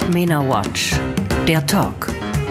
MENA Watch, der Talk.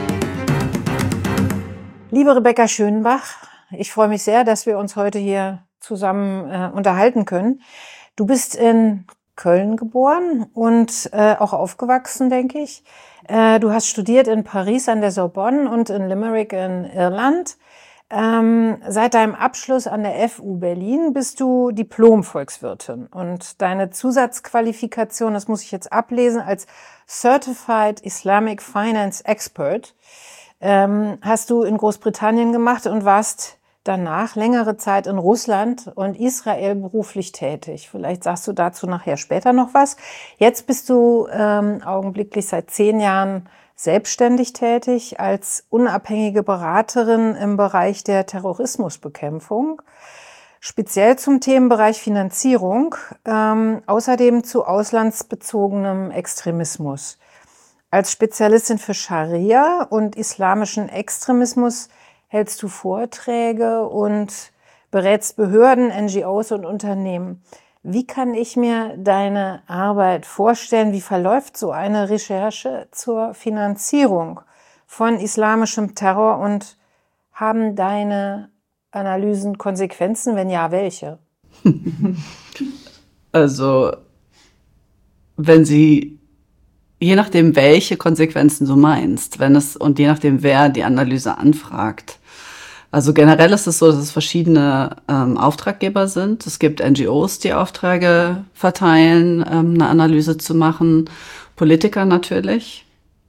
Liebe Rebecca Schönbach, ich freue mich sehr, dass wir uns heute hier zusammen unterhalten können. Du bist in Köln geboren und auch aufgewachsen, denke ich. Du hast studiert in Paris an der Sorbonne und in Limerick in Irland. Seit deinem Abschluss an der FU Berlin bist du Diplom-Volkswirtin und deine Zusatzqualifikation, das muss ich jetzt ablesen, als Certified Islamic Finance Expert hast du in Großbritannien gemacht und warst danach längere Zeit in Russland und Israel beruflich tätig. Vielleicht sagst du dazu nachher später noch was. Jetzt bist du augenblicklich seit 10 Jahren selbstständig tätig als unabhängige Beraterin im Bereich der Terrorismusbekämpfung, speziell zum Themenbereich Finanzierung, außerdem zu auslandsbezogenem Extremismus. Als Spezialistin für Scharia und islamischen Extremismus hältst du Vorträge und berätst Behörden, NGOs und Unternehmen. Wie kann ich mir deine Arbeit vorstellen? Wie verläuft so eine Recherche zur Finanzierung von islamischem Terror und haben deine Analysen Konsequenzen? Wenn ja, welche? Also, je nachdem, welche Konsequenzen du meinst, und je nachdem, wer die Analyse anfragt. Also generell ist es so, dass es verschiedene Auftraggeber sind. Es gibt NGOs, die Aufträge verteilen, eine Analyse zu machen, Politiker natürlich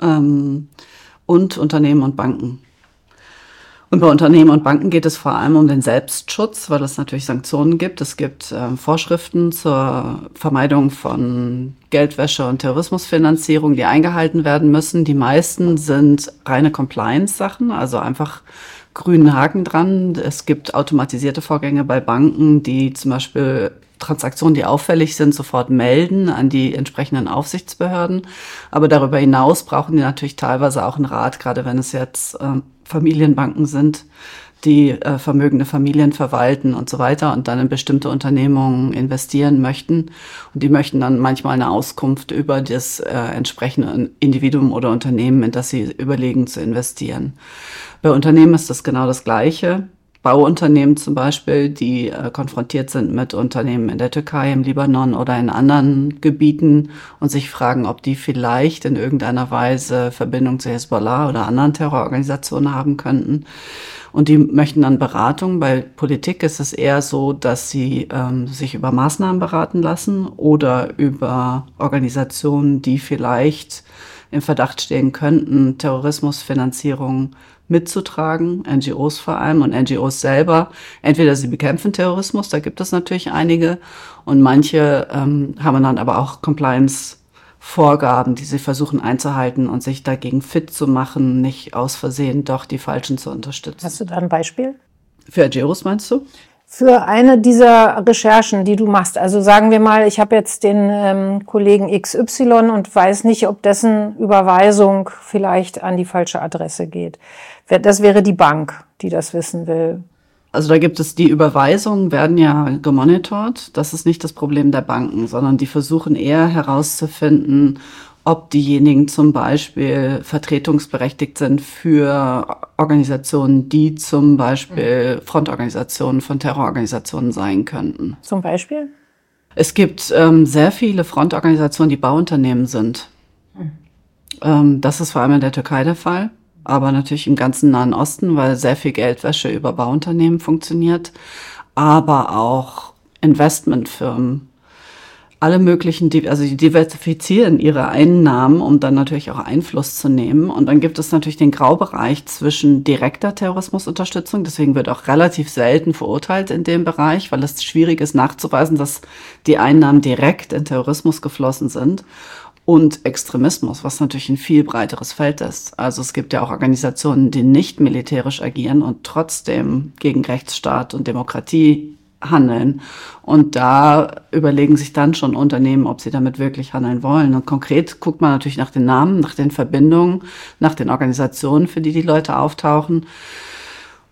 und Unternehmen und Banken. Und bei Unternehmen und Banken geht es vor allem um den Selbstschutz, weil es natürlich Sanktionen gibt. Es gibt Vorschriften zur Vermeidung von Geldwäsche und Terrorismusfinanzierung, die eingehalten werden müssen. Die meisten sind reine Compliance-Sachen, also einfach grünen Haken dran. Es gibt automatisierte Vorgänge bei Banken, die zum Beispiel Transaktionen, die auffällig sind, sofort melden an die entsprechenden Aufsichtsbehörden. Aber darüber hinaus brauchen die natürlich teilweise auch einen Rat, gerade wenn es jetzt Familienbanken sind, die vermögende Familien verwalten und so weiter und dann in bestimmte Unternehmungen investieren möchten. Und die möchten dann manchmal eine Auskunft über das entsprechende Individuum oder Unternehmen, in das sie überlegen zu investieren. Bei Unternehmen ist das genau das Gleiche. Bauunternehmen zum Beispiel, die konfrontiert sind mit Unternehmen in der Türkei, im Libanon oder in anderen Gebieten und sich fragen, ob die vielleicht in irgendeiner Weise Verbindung zu Hezbollah oder anderen Terrororganisationen haben könnten. Und die möchten dann Beratung. Bei Politik ist es eher so, dass sie sich über Maßnahmen beraten lassen oder über Organisationen, die vielleicht im Verdacht stehen könnten, Terrorismusfinanzierung mitzutragen, NGOs vor allem und NGOs selber. Entweder sie bekämpfen Terrorismus, da gibt es natürlich einige, und manche haben dann aber auch Compliance-Vorgaben, die sie versuchen einzuhalten und sich dagegen fit zu machen, nicht aus Versehen doch die Falschen zu unterstützen. Hast du da ein Beispiel? Für NGOs meinst du? Für eine dieser Recherchen, die du machst. Also sagen wir mal, ich habe jetzt den Kollegen XY und weiß nicht, ob dessen Überweisung vielleicht an die falsche Adresse geht. Das wäre die Bank, die das wissen will. Also da gibt es, die Überweisungen werden ja gemonitort. Das ist nicht das Problem der Banken, sondern die versuchen eher herauszufinden, ob diejenigen zum Beispiel vertretungsberechtigt sind für Organisationen, die zum Beispiel Frontorganisationen von Terrororganisationen sein könnten. Zum Beispiel? Es gibt sehr viele Frontorganisationen, die Bauunternehmen sind. Das ist vor allem in der Türkei der Fall, aber natürlich im ganzen Nahen Osten, weil sehr viel Geldwäsche über Bauunternehmen funktioniert, aber auch Investmentfirmen. Alle möglichen, also die diversifizieren ihre Einnahmen, um dann natürlich auch Einfluss zu nehmen. Und dann gibt es natürlich den Graubereich zwischen direkter Terrorismusunterstützung. Deswegen wird auch relativ selten verurteilt in dem Bereich, weil es schwierig ist nachzuweisen, dass die Einnahmen direkt in Terrorismus geflossen sind. Und Extremismus, was natürlich ein viel breiteres Feld ist. Also es gibt ja auch Organisationen, die nicht militärisch agieren und trotzdem gegen Rechtsstaat und Demokratie handeln. Und da überlegen sich dann schon Unternehmen, ob sie damit wirklich handeln wollen. Und konkret guckt man natürlich nach den Namen, nach den Verbindungen, nach den Organisationen, für die die Leute auftauchen.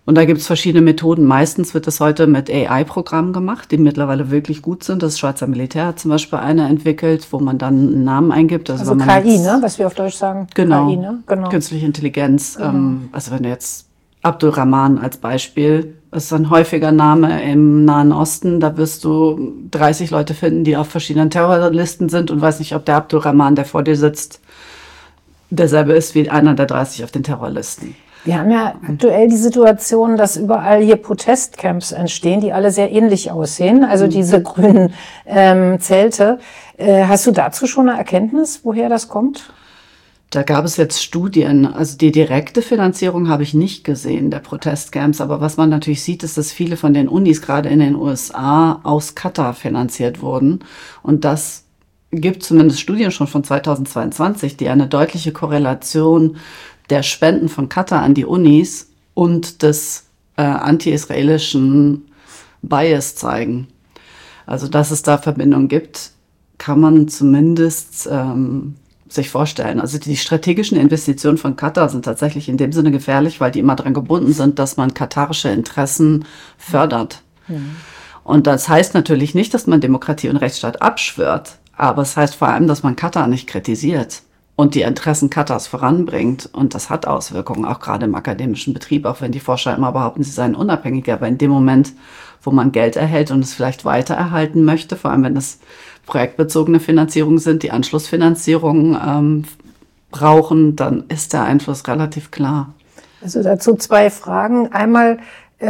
Und da gibt es verschiedene Methoden. Meistens wird das heute mit AI-Programmen gemacht, die mittlerweile wirklich gut sind. Das Schweizer Militär hat zum Beispiel eine entwickelt, wo man dann einen Namen eingibt. Also KI, ne? Was wir auf Deutsch sagen. Genau, KI, ne? Genau. Künstliche Intelligenz. Also wenn du jetzt Abdul Rahman als Beispiel, das ist ein häufiger Name im Nahen Osten, da wirst du 30 Leute finden, die auf verschiedenen Terrorlisten sind und weiß nicht, ob der Abdul Rahman, der vor dir sitzt, derselbe ist wie einer der 30 auf den Terrorlisten. Wir haben ja aktuell die Situation, dass überall hier Protestcamps entstehen, die alle sehr ähnlich aussehen. Also diese grünen Zelte. Hast du dazu schon eine Erkenntnis, woher das kommt? Da gab es jetzt Studien. Also die direkte Finanzierung habe ich nicht gesehen, der Protestcamps. Aber was man natürlich sieht, ist, dass viele von den Unis gerade in den USA aus Katar finanziert wurden. Und das gibt zumindest Studien schon von 2022, die eine deutliche Korrelation der Spenden von Katar an die Unis und des anti-israelischen Bias zeigen. Also, dass es da Verbindungen gibt, kann man zumindest sich vorstellen. Also die strategischen Investitionen von Katar sind tatsächlich in dem Sinne gefährlich, weil die immer daran gebunden sind, dass man katarische Interessen fördert. Mhm. Und das heißt natürlich nicht, dass man Demokratie und Rechtsstaat abschwört, aber es heißt vor allem, dass man Katar nicht kritisiert und die Interessen Katars voranbringt. Und das hat Auswirkungen, auch gerade im akademischen Betrieb, auch wenn die Forscher immer behaupten, sie seien unabhängig. Aber in dem Moment, wo man Geld erhält und es vielleicht weiter erhalten möchte, vor allem wenn es projektbezogene Finanzierungen sind, die Anschlussfinanzierungen brauchen, dann ist der Einfluss relativ klar. Also dazu 2 Fragen. Einmal,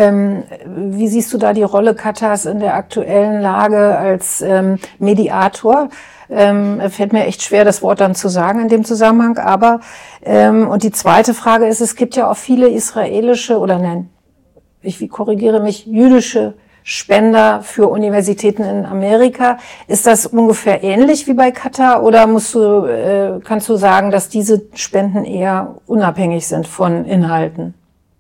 wie siehst du da die Rolle Katars in der aktuellen Lage als Mediator? Fällt mir echt schwer, das Wort dann zu sagen in dem Zusammenhang. Aber und die zweite Frage ist, es gibt ja auch viele israelische oder nein, ich korrigiere mich, jüdische Spender für Universitäten in Amerika. Ist das ungefähr ähnlich wie bei Katar oder kannst du sagen, dass diese Spenden eher unabhängig sind von Inhalten?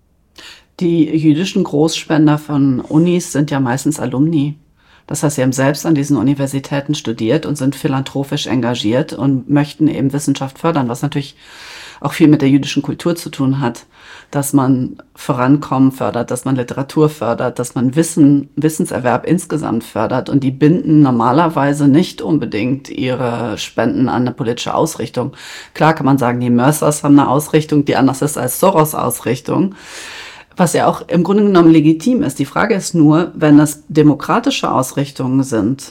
Die jüdischen Großspender von Unis sind ja meistens Alumni. Das heißt, sie haben selbst an diesen Universitäten studiert und sind philanthropisch engagiert und möchten eben Wissenschaft fördern, was natürlich auch viel mit der jüdischen Kultur zu tun hat, dass man Vorankommen fördert, dass man Literatur fördert, dass man Wissenserwerb insgesamt fördert. Und die binden normalerweise nicht unbedingt ihre Spenden an eine politische Ausrichtung. Klar kann man sagen, die Mörsers haben eine Ausrichtung, die anders ist als Soros-Ausrichtung, was ja auch im Grunde genommen legitim ist. Die Frage ist nur, wenn das demokratische Ausrichtungen sind,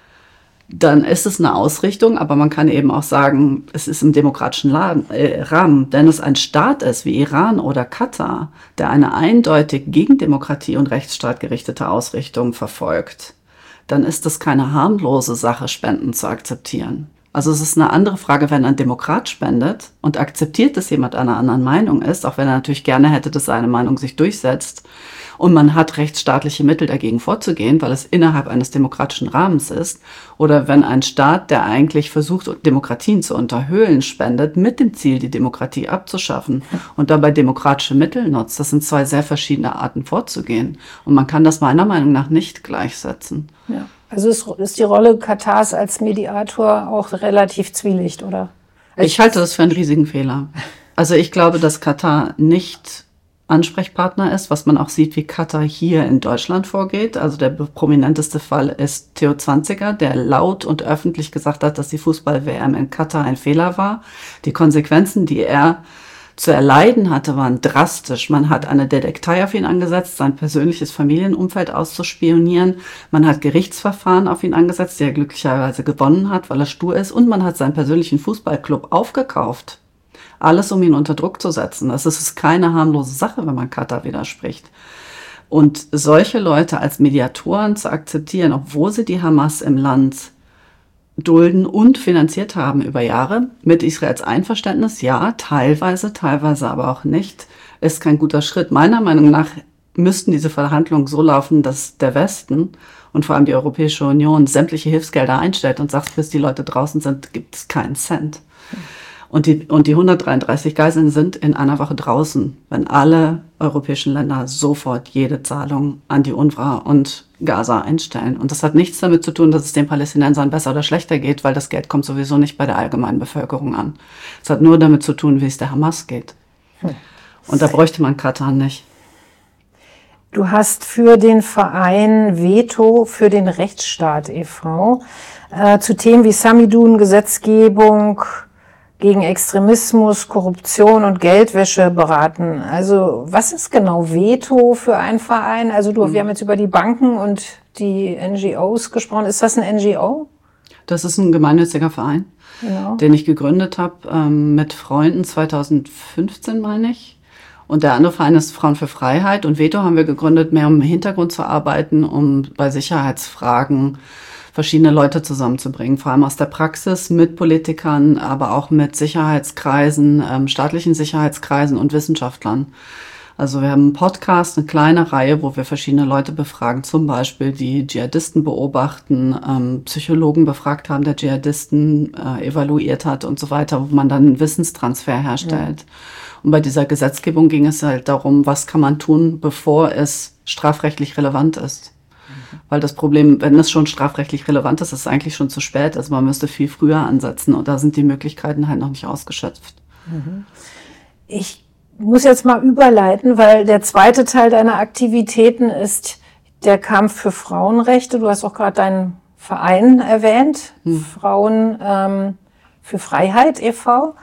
dann ist es eine Ausrichtung, aber man kann eben auch sagen, es ist im demokratischen Rahmen. Wenn es ein Staat ist wie Iran oder Katar, der eine eindeutig gegen Demokratie und Rechtsstaat gerichtete Ausrichtung verfolgt, dann ist es keine harmlose Sache, Spenden zu akzeptieren. Also es ist eine andere Frage, wenn ein Demokrat spendet und akzeptiert, dass jemand einer anderen Meinung ist, auch wenn er natürlich gerne hätte, dass seine Meinung sich durchsetzt. Und man hat rechtsstaatliche Mittel dagegen vorzugehen, weil es innerhalb eines demokratischen Rahmens ist. Oder wenn ein Staat, der eigentlich versucht, Demokratien zu unterhöhlen, spendet, mit dem Ziel, die Demokratie abzuschaffen und dabei demokratische Mittel nutzt. Das sind 2 sehr verschiedene Arten vorzugehen. Und man kann das meiner Meinung nach nicht gleichsetzen. Ja. Also ist die Rolle Katars als Mediator auch relativ zwielicht, oder? Ich halte das für einen riesigen Fehler. Also ich glaube, dass Katar nicht Ansprechpartner ist, was man auch sieht, wie Katar hier in Deutschland vorgeht. Also der prominenteste Fall ist Theo Zwanziger, der laut und öffentlich gesagt hat, dass die Fußball-WM in Katar ein Fehler war. Die Konsequenzen, die er zu erleiden hatte, waren drastisch. Man hat eine Detektei auf ihn angesetzt, sein persönliches Familienumfeld auszuspionieren. Man hat Gerichtsverfahren auf ihn angesetzt, die er glücklicherweise gewonnen hat, weil er stur ist. Und man hat seinen persönlichen Fußballclub aufgekauft. Alles, um ihn unter Druck zu setzen. Das ist keine harmlose Sache, wenn man Katar widerspricht. Und solche Leute als Mediatoren zu akzeptieren, obwohl sie die Hamas im Land dulden und finanziert haben über Jahre, mit Israels Einverständnis, ja, teilweise aber auch nicht, ist kein guter Schritt. Meiner Meinung nach müssten diese Verhandlungen so laufen, dass der Westen und vor allem die Europäische Union sämtliche Hilfsgelder einstellt und sagt, bis die Leute draußen sind, gibt es keinen Cent. Und die 133 Geiseln sind in einer Woche draußen, wenn alle europäischen Länder sofort jede Zahlung an die UNRWA und Gaza einstellen. Und das hat nichts damit zu tun, dass es den Palästinensern besser oder schlechter geht, weil das Geld kommt sowieso nicht bei der allgemeinen Bevölkerung an. Es hat nur damit zu tun, wie es der Hamas geht. Und da bräuchte man Katar nicht. Du hast für den Verein Veto für den Rechtsstaat e.V. Zu Themen wie Samidun, Gesetzgebung gegen Extremismus, Korruption und Geldwäsche beraten. Also was ist genau Veto für einen Verein? Also wir haben jetzt über die Banken und die NGOs gesprochen. Ist das ein NGO? Das ist ein gemeinnütziger Verein, genau, den ich gegründet habe mit Freunden 2015, meine ich. Und der andere Verein ist Frauen für Freiheit. Und Veto haben wir gegründet, mehr um im Hintergrund zu arbeiten, um bei Sicherheitsfragen verschiedene Leute zusammenzubringen, vor allem aus der Praxis mit Politikern, aber auch mit Sicherheitskreisen, staatlichen Sicherheitskreisen und Wissenschaftlern. Also wir haben einen Podcast, eine kleine Reihe, wo wir verschiedene Leute befragen, zum Beispiel die Dschihadisten beobachten, Psychologen befragt haben, der Dschihadisten evaluiert hat und so weiter, wo man dann einen Wissenstransfer herstellt. Ja. Und bei dieser Gesetzgebung ging es halt darum, was kann man tun, bevor es strafrechtlich relevant ist. Weil das Problem, wenn es schon strafrechtlich relevant ist, ist es eigentlich schon zu spät. Also man müsste viel früher ansetzen und da sind die Möglichkeiten halt noch nicht ausgeschöpft. Ich muss jetzt mal überleiten, weil der zweite Teil deiner Aktivitäten ist der Kampf für Frauenrechte. Du hast auch gerade deinen Verein erwähnt, Frauen für Freiheit e.V.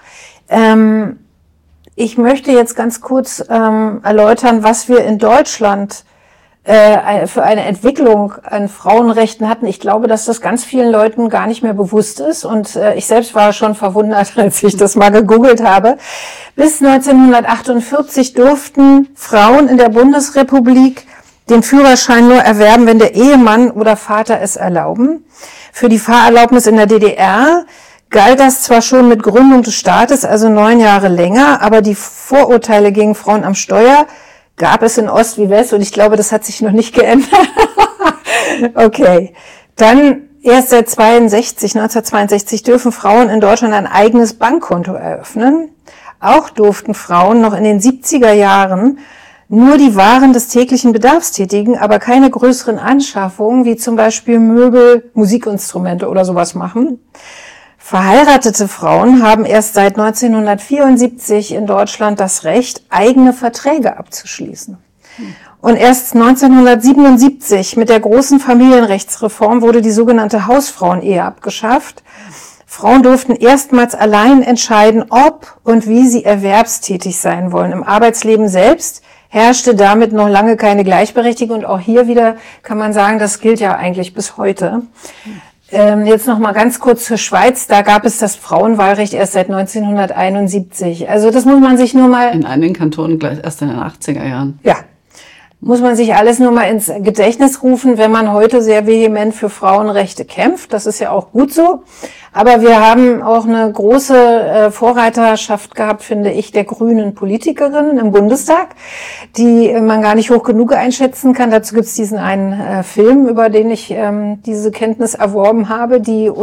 Ich möchte jetzt ganz kurz erläutern, was wir in Deutschland für eine Entwicklung an Frauenrechten hatten. Ich glaube, dass das ganz vielen Leuten gar nicht mehr bewusst ist. Und ich selbst war schon verwundert, als ich das mal gegoogelt habe. Bis 1948 durften Frauen in der Bundesrepublik den Führerschein nur erwerben, wenn der Ehemann oder Vater es erlauben. Für die Fahrerlaubnis in der DDR galt das zwar schon mit Gründung des Staates, also 9 Jahre länger, aber die Vorurteile gegen Frauen am Steuer gab es in Ost wie West und ich glaube, das hat sich noch nicht geändert. Okay, dann erst seit 1962 dürfen Frauen in Deutschland ein eigenes Bankkonto eröffnen. Auch durften Frauen noch in den 70er Jahren nur die Waren des täglichen Bedarfs tätigen, aber keine größeren Anschaffungen, wie zum Beispiel Möbel, Musikinstrumente oder sowas machen. Verheiratete Frauen haben erst seit 1974 in Deutschland das Recht, eigene Verträge abzuschließen. Und erst 1977 mit der großen Familienrechtsreform wurde die sogenannte Hausfrauenehe abgeschafft. Frauen durften erstmals allein entscheiden, ob und wie sie erwerbstätig sein wollen. Im Arbeitsleben selbst herrschte damit noch lange keine Gleichberechtigung. Und auch hier wieder kann man sagen, das gilt ja eigentlich bis heute. Jetzt noch mal ganz kurz zur Schweiz. Da gab es das Frauenwahlrecht erst seit 1971. Also das muss man sich nur mal... In einigen Kantonen gleich erst in den 80er Jahren. Ja, muss man sich alles nur mal ins Gedächtnis rufen, wenn man heute sehr vehement für Frauenrechte kämpft. Das ist ja auch gut so. Aber wir haben auch eine große Vorreiterschaft gehabt, finde ich, der grünen Politikerinnen im Bundestag, die man gar nicht hoch genug einschätzen kann. Dazu gibt es diesen einen Film, über den ich diese Kenntnis erworben habe, die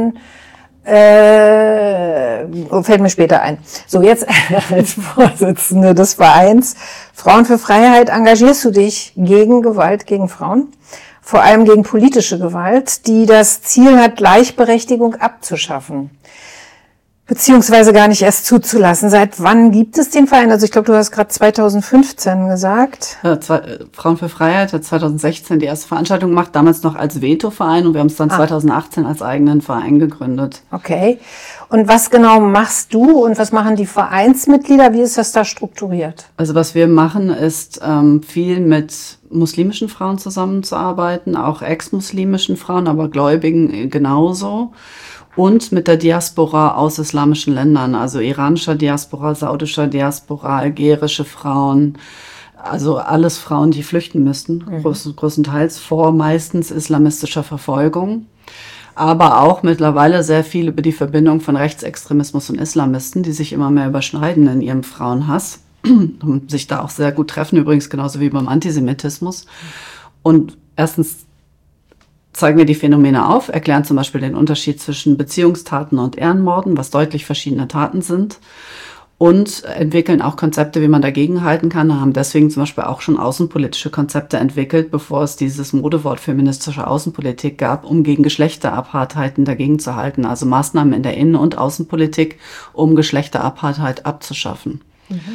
fällt mir später ein. So, jetzt als Vorsitzende des Vereins Frauen für Freiheit engagierst du dich gegen Gewalt gegen Frauen, vor allem gegen politische Gewalt, die das Ziel hat, Gleichberechtigung abzuschaffen, beziehungsweise gar nicht erst zuzulassen. Seit wann gibt es den Verein? Also ich glaube, du hast gerade 2015 gesagt. Ja, Frauen für Freiheit hat 2016 die erste Veranstaltung gemacht, damals noch als Veto-Verein und wir haben es dann 2018 als eigenen Verein gegründet. Okay. Und was genau machst du und was machen die Vereinsmitglieder? Wie ist das da strukturiert? Also was wir machen, ist viel mit muslimischen Frauen zusammenzuarbeiten, auch ex-muslimischen Frauen, aber Gläubigen genauso. Und mit der Diaspora aus islamischen Ländern, also iranischer Diaspora, saudischer Diaspora, algerische Frauen, also alles Frauen, die flüchten müssten, größtenteils vor meistens islamistischer Verfolgung. Aber auch mittlerweile sehr viel über die Verbindung von Rechtsextremismus und Islamisten, die sich immer mehr überschneiden in ihrem Frauenhass und sich da auch sehr gut treffen, übrigens genauso wie beim Antisemitismus. Und erstens zeigen wir die Phänomene auf, erklären zum Beispiel den Unterschied zwischen Beziehungstaten und Ehrenmorden, was deutlich verschiedene Taten sind, und entwickeln auch Konzepte, wie man dagegenhalten kann, haben deswegen zum Beispiel auch schon außenpolitische Konzepte entwickelt, bevor es dieses Modewort feministische Außenpolitik gab, um gegen Geschlechterapartheiten dagegen zu halten, also Maßnahmen in der Innen- und Außenpolitik, um Geschlechterapartheit abzuschaffen.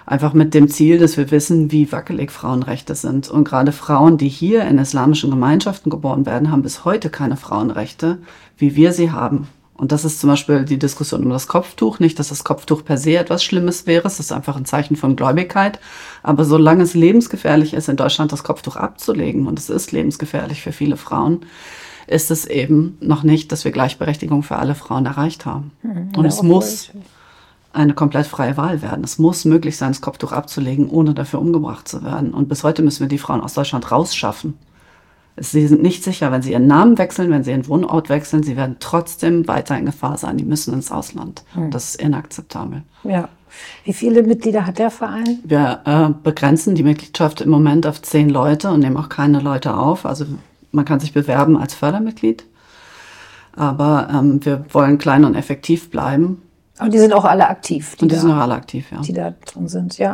Einfach mit dem Ziel, dass wir wissen, wie wackelig Frauenrechte sind. Und gerade Frauen, die hier in islamischen Gemeinschaften geboren werden, haben bis heute keine Frauenrechte, wie wir sie haben. Und das ist zum Beispiel die Diskussion um das Kopftuch. Nicht, dass das Kopftuch per se etwas Schlimmes wäre. Es ist einfach ein Zeichen von Gläubigkeit. Aber solange es lebensgefährlich ist, in Deutschland das Kopftuch abzulegen, und es ist lebensgefährlich für viele Frauen, ist es eben noch nicht, dass wir Gleichberechtigung für alle Frauen erreicht haben. Und es muss eine komplett freie Wahl werden. Es muss möglich sein, das Kopftuch abzulegen, ohne dafür umgebracht zu werden. Und bis heute müssen wir die Frauen aus Deutschland rausschaffen. Sie sind nicht sicher, wenn sie ihren Namen wechseln, wenn sie ihren Wohnort wechseln, sie werden trotzdem weiter in Gefahr sein. Die müssen ins Ausland. Das ist inakzeptabel. Ja. Wie viele Mitglieder hat der Verein? Wir begrenzen die Mitgliedschaft im Moment auf 10 Leute und nehmen auch keine Leute auf. Also man kann sich bewerben als Fördermitglied. Aber wir wollen klein und effektiv bleiben. Und die sind auch alle aktiv. Die sind auch alle aktiv, ja. Die da drin sind, ja.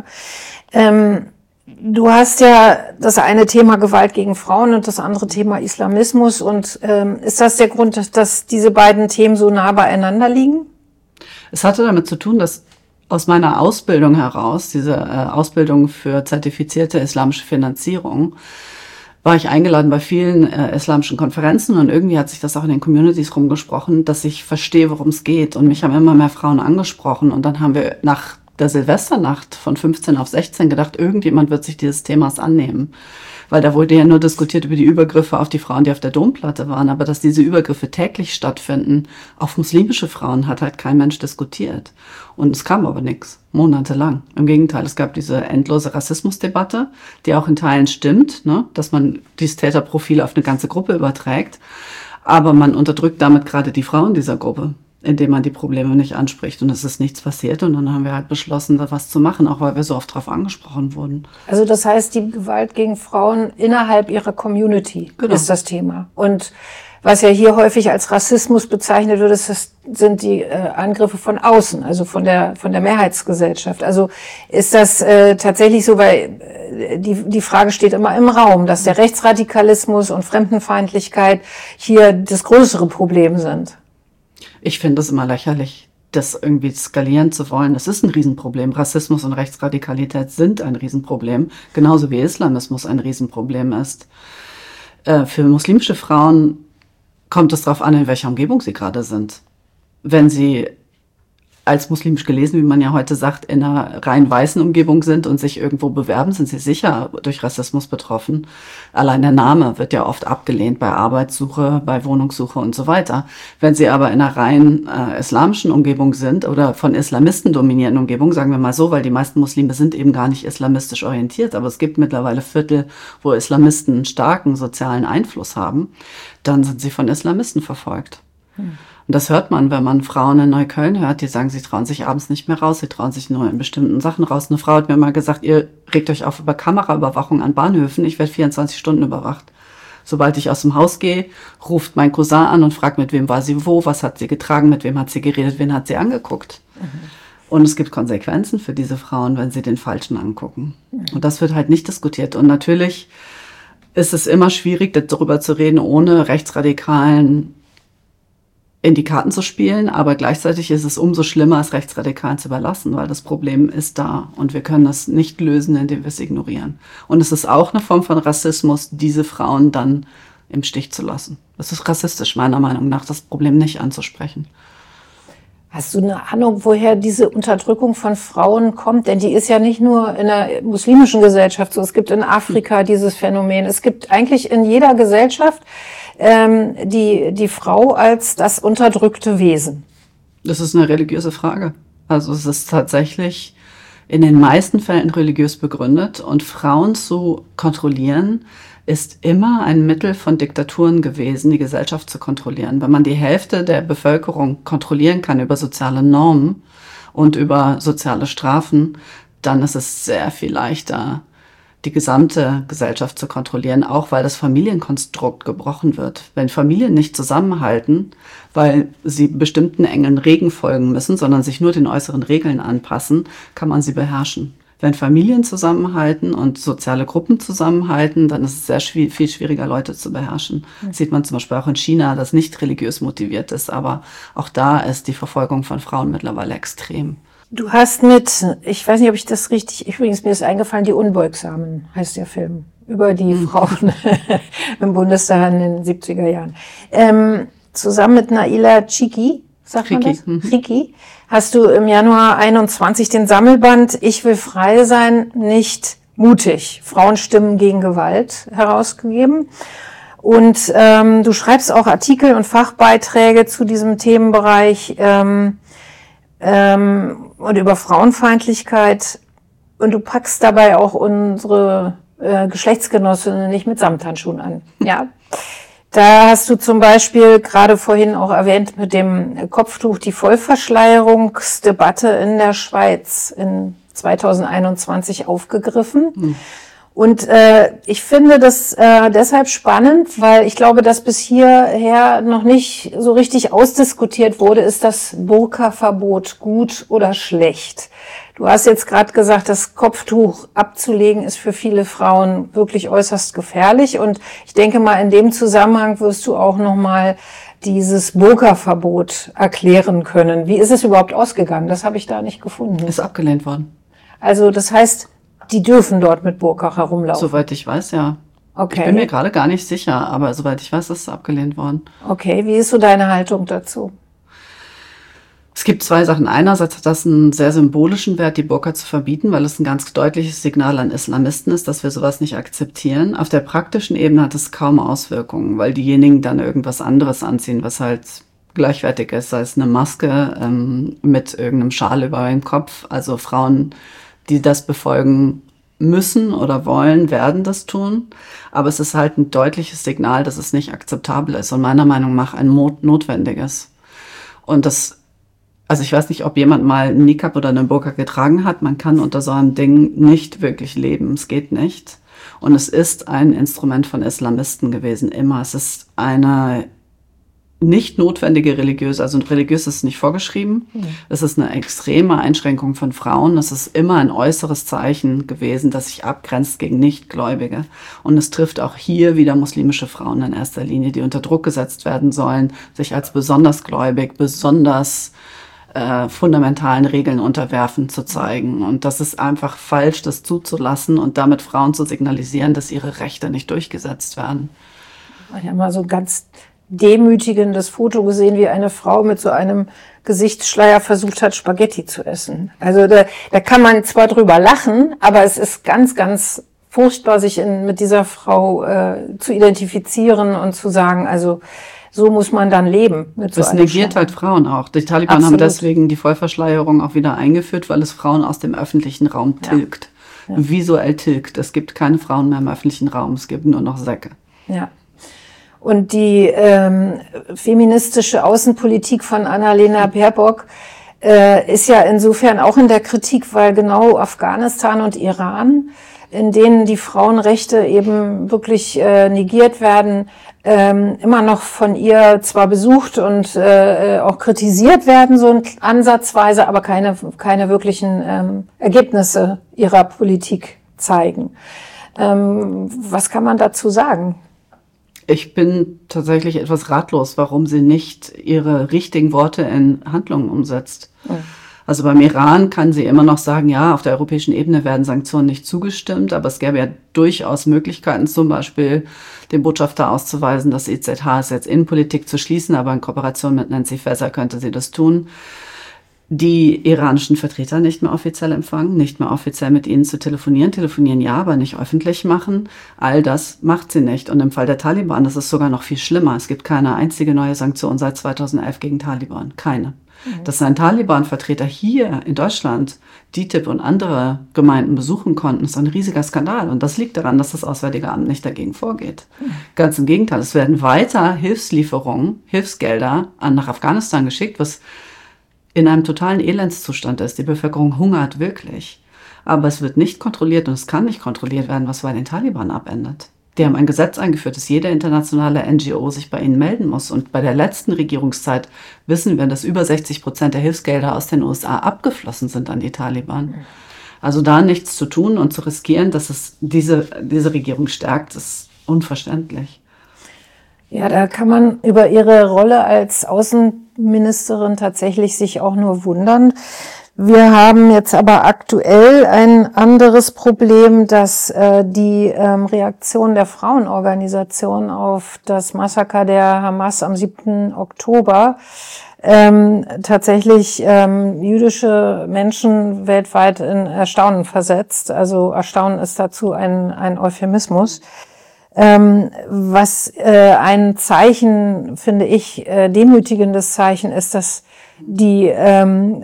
Du hast ja das eine Thema Gewalt gegen Frauen und das andere Thema Islamismus. Und ist das der Grund, dass diese beiden Themen so nah beieinander liegen? Es hatte damit zu tun, dass aus meiner Ausbildung heraus, diese Ausbildung für zertifizierte islamische Finanzierung, war ich eingeladen bei vielen islamischen Konferenzen und irgendwie hat sich das auch in den Communities rumgesprochen, dass ich verstehe, worum es geht. Und mich haben immer mehr Frauen angesprochen. Und dann haben wir nach der Silvesternacht von 15 auf 16 gedacht, irgendjemand wird sich dieses Themas annehmen. Weil da wurde ja nur diskutiert über die Übergriffe auf die Frauen, die auf der Domplatte waren. Aber dass diese Übergriffe täglich stattfinden, auf muslimische Frauen, hat halt kein Mensch diskutiert. Und es kam aber nichts, monatelang. Im Gegenteil, es gab diese endlose Rassismusdebatte, die auch in Teilen stimmt, ne, dass man dieses Täterprofil auf eine ganze Gruppe überträgt. Aber man unterdrückt damit gerade die Frauen dieser Gruppe, indem man die Probleme nicht anspricht. Und es ist nichts passiert. Und dann haben wir halt beschlossen, da was zu machen, auch weil wir so oft drauf angesprochen wurden. Also das heißt, die Gewalt gegen Frauen innerhalb ihrer Community ist das Thema. Und was ja hier häufig als Rassismus bezeichnet wird, sind die Angriffe von außen, also von der Mehrheitsgesellschaft. Also ist das tatsächlich so, weil die Frage steht immer im Raum, dass der Rechtsradikalismus und Fremdenfeindlichkeit hier das größere Problem sind. Ich finde es immer lächerlich, das irgendwie skalieren zu wollen. Es ist ein Riesenproblem. Rassismus und Rechtsradikalität sind ein Riesenproblem, genauso wie Islamismus ein Riesenproblem ist. Für muslimische Frauen kommt es darauf an, in welcher Umgebung sie gerade sind. Wenn sie als muslimisch gelesen, wie man ja heute sagt, in einer rein weißen Umgebung sind und sich irgendwo bewerben, sind sie sicher durch Rassismus betroffen. Allein der Name wird ja oft abgelehnt bei Arbeitssuche, bei Wohnungssuche und so weiter. Wenn sie aber in einer rein islamischen Umgebung sind oder von Islamisten dominierten Umgebung, sagen wir mal so, weil die meisten Muslime sind eben gar nicht islamistisch orientiert, aber es gibt mittlerweile Viertel, wo Islamisten einen starken sozialen Einfluss haben, dann sind sie von Islamisten verfolgt. Und das hört man, wenn man Frauen in Neukölln hört, die sagen, sie trauen sich abends nicht mehr raus, sie trauen sich nur in bestimmten Sachen raus. Eine Frau hat mir mal gesagt, ihr regt euch auf über Kameraüberwachung an Bahnhöfen, ich werde 24 Stunden überwacht. Sobald ich aus dem Haus gehe, ruft mein Cousin an und fragt, mit wem war sie wo, was hat sie getragen, mit wem hat sie geredet, wen hat sie angeguckt. Und es gibt Konsequenzen für diese Frauen, wenn sie den Falschen angucken. Und das wird halt nicht diskutiert. Und natürlich ist es immer schwierig, darüber zu reden, ohne Rechtsradikalen in die Karten zu spielen, aber gleichzeitig ist es umso schlimmer, es Rechtsradikalen zu überlassen, weil das Problem ist da und wir können das nicht lösen, indem wir es ignorieren. Und es ist auch eine Form von Rassismus, diese Frauen dann im Stich zu lassen. Es ist rassistisch, meiner Meinung nach, das Problem nicht anzusprechen. Hast du eine Ahnung, woher diese Unterdrückung von Frauen kommt? Denn die ist ja nicht nur in der muslimischen Gesellschaft so. Es gibt in Afrika dieses Phänomen. Es gibt eigentlich in jeder Gesellschaft die Frau als das unterdrückte Wesen. Das ist eine religiöse Frage. Also es ist tatsächlich in den meisten Fällen religiös begründet. Und Frauen zu kontrollieren, ist immer ein Mittel von Diktaturen gewesen, die Gesellschaft zu kontrollieren. Wenn man die Hälfte der Bevölkerung kontrollieren kann über soziale Normen und über soziale Strafen, dann ist es sehr viel leichter, die gesamte Gesellschaft zu kontrollieren, auch weil das Familienkonstrukt gebrochen wird. Wenn Familien nicht zusammenhalten, weil sie bestimmten engen Regeln folgen müssen, sondern sich nur den äußeren Regeln anpassen, kann man sie beherrschen. Wenn Familien zusammenhalten und soziale Gruppen zusammenhalten, dann ist es sehr viel schwieriger, Leute zu beherrschen. Das sieht man zum Beispiel auch in China, das nicht religiös motiviert ist, aber auch da ist die Verfolgung von Frauen mittlerweile extrem. Du hast ich weiß nicht, ob ich das richtig, übrigens mir ist eingefallen, Die Unbeugsamen heißt der Film, über die Frauen im Bundestag in den 70er Jahren. Zusammen mit Naila Chiki, sagt man das? Chiki, hast du im Januar 21 den Sammelband Ich will frei sein, nicht mutig. Frauenstimmen gegen Gewalt herausgegeben. Und du schreibst auch Artikel und Fachbeiträge zu diesem Themenbereich und über Frauenfeindlichkeit. Und du packst dabei auch unsere Geschlechtsgenossinnen nicht mit Samthandschuhen an. Ja. Da hast du zum Beispiel gerade vorhin auch erwähnt mit dem Kopftuch die Vollverschleierungsdebatte in der Schweiz in 2021 aufgegriffen. Und ich finde das deshalb spannend, weil ich glaube, dass bis hierher noch nicht so richtig ausdiskutiert wurde, ist das Burka-Verbot gut oder schlecht? Du hast jetzt gerade gesagt, das Kopftuch abzulegen ist für viele Frauen wirklich äußerst gefährlich. Und ich denke mal, in dem Zusammenhang wirst du auch nochmal dieses Burka-Verbot erklären können. Wie ist es überhaupt ausgegangen? Das habe ich da nicht gefunden. Ist abgelehnt worden. Also das heißt, die dürfen dort mit Burka herumlaufen? Soweit ich weiß, ja. Okay. Ich bin mir gerade gar nicht sicher, aber soweit ich weiß, ist es abgelehnt worden. Okay, wie ist so deine Haltung dazu? Es gibt zwei Sachen. Einerseits hat das einen sehr symbolischen Wert, die Burka zu verbieten, weil es ein ganz deutliches Signal an Islamisten ist, dass wir sowas nicht akzeptieren. Auf der praktischen Ebene hat es kaum Auswirkungen, weil diejenigen dann irgendwas anderes anziehen, was halt gleichwertig ist, sei es eine Maske mit irgendeinem Schal über den Kopf. Also Frauen, die das befolgen müssen oder wollen, werden das tun. Aber es ist halt ein deutliches Signal, dass es nicht akzeptabel ist und meiner Meinung nach ein notwendiges. Und also ich weiß nicht, ob jemand mal einen Niqab oder eine Burka getragen hat. Man kann unter so einem Ding nicht wirklich leben. Es geht nicht. Und es ist ein Instrument von Islamisten gewesen, immer. Es ist eine nicht notwendige religiöse, also religiös ist nicht vorgeschrieben. Es ist eine extreme Einschränkung von Frauen. Es ist immer ein äußeres Zeichen gewesen, das sich abgrenzt gegen Nichtgläubige. Und es trifft auch hier wieder muslimische Frauen in erster Linie, die unter Druck gesetzt werden sollen, sich als besonders gläubig, besonders fundamentalen Regeln unterwerfen zu zeigen. Und das ist einfach falsch, das zuzulassen und damit Frauen zu signalisieren, dass ihre Rechte nicht durchgesetzt werden. Ich habe mal so ein ganz demütigendes Foto gesehen, wie eine Frau mit so einem Gesichtsschleier versucht hat, Spaghetti zu essen. Also da kann man zwar drüber lachen, aber es ist ganz, ganz furchtbar, sich mit dieser Frau zu identifizieren und zu sagen, also so muss man dann leben. Das negiert halt Frauen auch. Die Taliban haben deswegen die Vollverschleierung auch wieder eingeführt, weil es Frauen aus dem öffentlichen Raum tilgt. Ja. Visuell tilgt. Es gibt keine Frauen mehr im öffentlichen Raum. Es gibt nur noch Säcke. Ja. Und die feministische Außenpolitik von Annalena Baerbock ist ja insofern auch in der Kritik, weil genau Afghanistan und Iran, in denen die Frauenrechte eben wirklich negiert werden, immer noch von ihr zwar besucht und auch kritisiert werden, so ansatzweise, aber keine wirklichen Ergebnisse ihrer Politik zeigen. Was kann man dazu sagen? Ich bin tatsächlich etwas ratlos, warum sie nicht ihre richtigen Worte in Handlungen umsetzt. Mhm. Also beim Iran kann sie immer noch sagen, ja, auf der europäischen Ebene werden Sanktionen nicht zugestimmt, aber es gäbe ja durchaus Möglichkeiten, zum Beispiel den Botschafter auszuweisen, dass IZH jetzt Innenpolitik zu schließen, aber in Kooperation mit Nancy Faeser könnte sie das tun. Die iranischen Vertreter nicht mehr offiziell empfangen, nicht mehr offiziell mit ihnen zu telefonieren ja, aber nicht öffentlich machen. All das macht sie nicht. Und im Fall der Taliban, das ist sogar noch viel schlimmer. Es gibt keine einzige neue Sanktion seit 2011 gegen Taliban. Keine. Dass ein Taliban-Vertreter hier in Deutschland DİTİB und andere Gemeinden besuchen konnten, ist ein riesiger Skandal. Und das liegt daran, dass das Auswärtige Amt nicht dagegen vorgeht. Ganz im Gegenteil, es werden weiter Hilfslieferungen, Hilfsgelder nach Afghanistan geschickt, was in einem totalen Elendszustand ist. Die Bevölkerung hungert wirklich. Aber es wird nicht kontrolliert und es kann nicht kontrolliert werden, was bei den Taliban abendet. Die haben ein Gesetz eingeführt, dass jede internationale NGO sich bei ihnen melden muss. Und bei der letzten Regierungszeit wissen wir, dass über 60% der Hilfsgelder aus den USA abgeflossen sind an die Taliban. Also da nichts zu tun und zu riskieren, dass es diese Regierung stärkt, ist unverständlich. Ja, da kann man über ihre Rolle als Außenministerin tatsächlich sich auch nur wundern. Wir haben jetzt aber aktuell ein anderes Problem, dass die Reaktion der Frauenorganisation auf das Massaker der Hamas am 7. Oktober tatsächlich jüdische Menschen weltweit in Erstaunen versetzt. Also Erstaunen ist dazu ein Euphemismus. Was ein Zeichen, finde ich, demütigendes Zeichen ist, dass der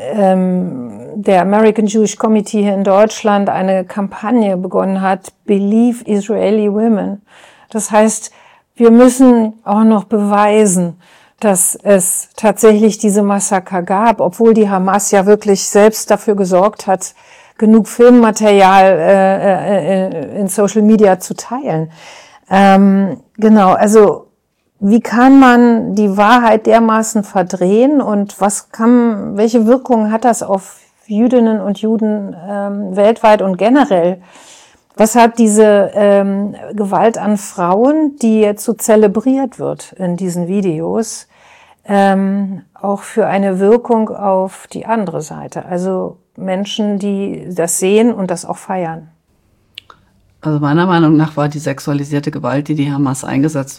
American Jewish Committee hier in Deutschland eine Kampagne begonnen hat, Believe Israeli Women. Das heißt, wir müssen auch noch beweisen, dass es tatsächlich diese Massaker gab, obwohl die Hamas ja wirklich selbst dafür gesorgt hat, genug Filmmaterial in Social Media zu teilen. Genau, also wie kann man die Wahrheit dermaßen verdrehen und welche Wirkung hat das auf Jüdinnen und Juden weltweit und generell? Was hat diese Gewalt an Frauen, die jetzt so zelebriert wird in diesen Videos, auch für eine Wirkung auf die andere Seite? Also Menschen, die das sehen und das auch feiern. Also meiner Meinung nach war die sexualisierte Gewalt, die die Hamas eingesetzt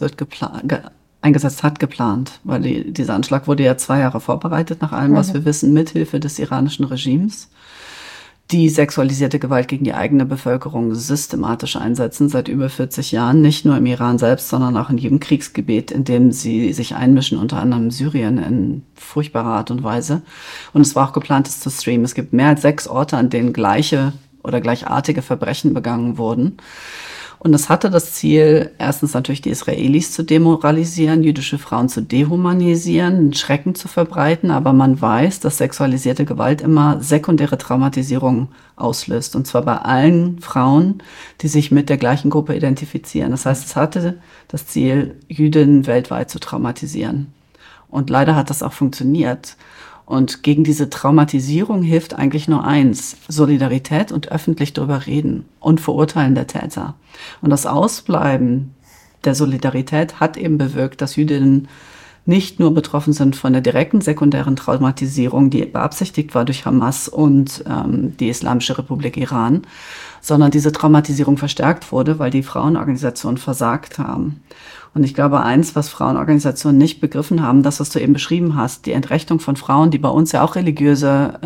hat, geplant. Weil dieser Anschlag wurde ja 2 Jahre vorbereitet, nach allem, was wir wissen, mithilfe des iranischen Regimes. Die sexualisierte Gewalt gegen die eigene Bevölkerung systematisch einsetzen, seit über 40 Jahren, nicht nur im Iran selbst, sondern auch in jedem Kriegsgebiet, in dem sie sich einmischen, unter anderem Syrien in furchtbarer Art und Weise. Und es war auch geplant, es zu streamen. Es gibt mehr als 6 Orte, an denen gleiche oder gleichartige Verbrechen begangen wurden. Und es hatte das Ziel, erstens natürlich die Israelis zu demoralisieren, jüdische Frauen zu dehumanisieren, einen Schrecken zu verbreiten. Aber man weiß, dass sexualisierte Gewalt immer sekundäre Traumatisierung auslöst. Und zwar bei allen Frauen, die sich mit der gleichen Gruppe identifizieren. Das heißt, es hatte das Ziel, Jüdinnen weltweit zu traumatisieren. Und leider hat das auch funktioniert. Und gegen diese Traumatisierung hilft eigentlich nur eins: Solidarität und öffentlich darüber reden und Verurteilen der Täter. Und das Ausbleiben der Solidarität hat eben bewirkt, dass Jüdinnen nicht nur betroffen sind von der direkten sekundären Traumatisierung, die beabsichtigt war durch Hamas und die Islamische Republik Iran, sondern diese Traumatisierung verstärkt wurde, weil die Frauenorganisationen versagt haben. Und ich glaube, eins, was Frauenorganisationen nicht begriffen haben, das, was du eben beschrieben hast, die Entrechtung von Frauen, die bei uns ja auch religiös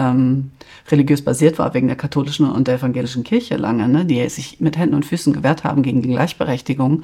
basiert war, wegen der katholischen und der evangelischen Kirche lange, ne, die sich mit Händen und Füßen gewehrt haben gegen die Gleichberechtigung,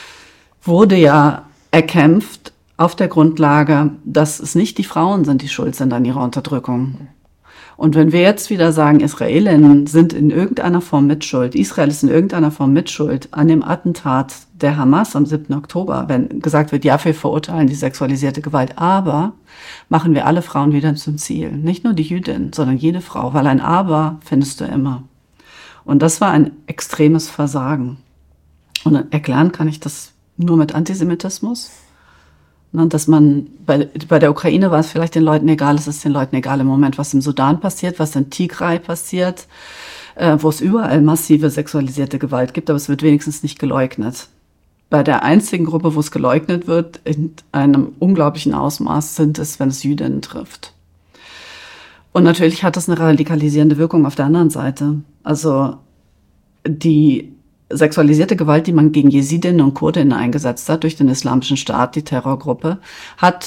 wurde ja erkämpft auf der Grundlage, dass es nicht die Frauen sind, die schuld sind an ihrer Unterdrückung. Und wenn wir jetzt wieder sagen, Israelinnen sind in irgendeiner Form mitschuld, Israel ist in irgendeiner Form mitschuld an dem Attentat der Hamas am 7. Oktober, wenn gesagt wird, ja, wir verurteilen die sexualisierte Gewalt, aber machen wir alle Frauen wieder zum Ziel. Nicht nur die Jüdin, sondern jede Frau, weil ein Aber findest du immer. Und das war ein extremes Versagen. Und erklären kann ich das nur mit Antisemitismus. Dass man, bei der Ukraine war es vielleicht den Leuten egal, es ist den Leuten egal im Moment, was im Sudan passiert, was in Tigray passiert, wo es überall massive sexualisierte Gewalt gibt, aber es wird wenigstens nicht geleugnet. Bei der einzigen Gruppe, wo es geleugnet wird, in einem unglaublichen Ausmaß, sind es, wenn es Jüdinnen trifft. Und natürlich hat das eine radikalisierende Wirkung auf der anderen Seite. Also die sexualisierte Gewalt, die man gegen Jesidinnen und Kurdinnen eingesetzt hat durch den Islamischen Staat, die Terrorgruppe, haben